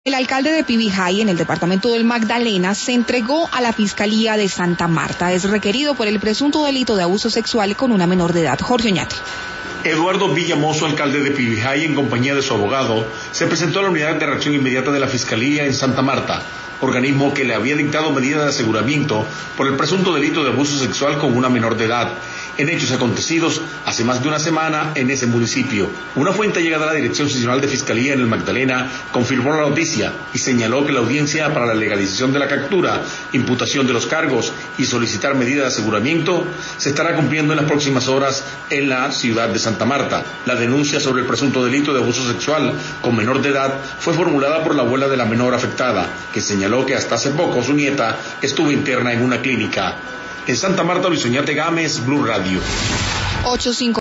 El alcalde de Pibijay, en el departamento del Magdalena, se entregó a la Fiscalía de Santa Marta. Es requerido por el presunto delito de abuso sexual con una menor de edad. Jorge Oñate. Eduardo Villamoso, alcalde de Pibijay, en compañía de su abogado, se presentó a la Unidad de Reacción Inmediata de la Fiscalía en Santa Marta, organismo que le había dictado medidas de aseguramiento por el presunto delito de abuso sexual con una menor de edad, en hechos acontecidos hace más de una semana en ese municipio. Una fuente llegada a la Dirección Seccional de Fiscalía en el Magdalena confirmó la noticia y señaló que la audiencia para la legalización de la captura, imputación de los cargos y solicitar medidas de aseguramiento se estará cumpliendo en las próximas horas en la ciudad de Santa Marta. La denuncia sobre el presunto delito de abuso sexual con menor de edad fue formulada por la abuela de la menor afectada, que señaló que hasta hace poco su nieta estuvo interna en una clínica. En Santa Marta, Luis Oñate Gámez, Blue Radio. 8:05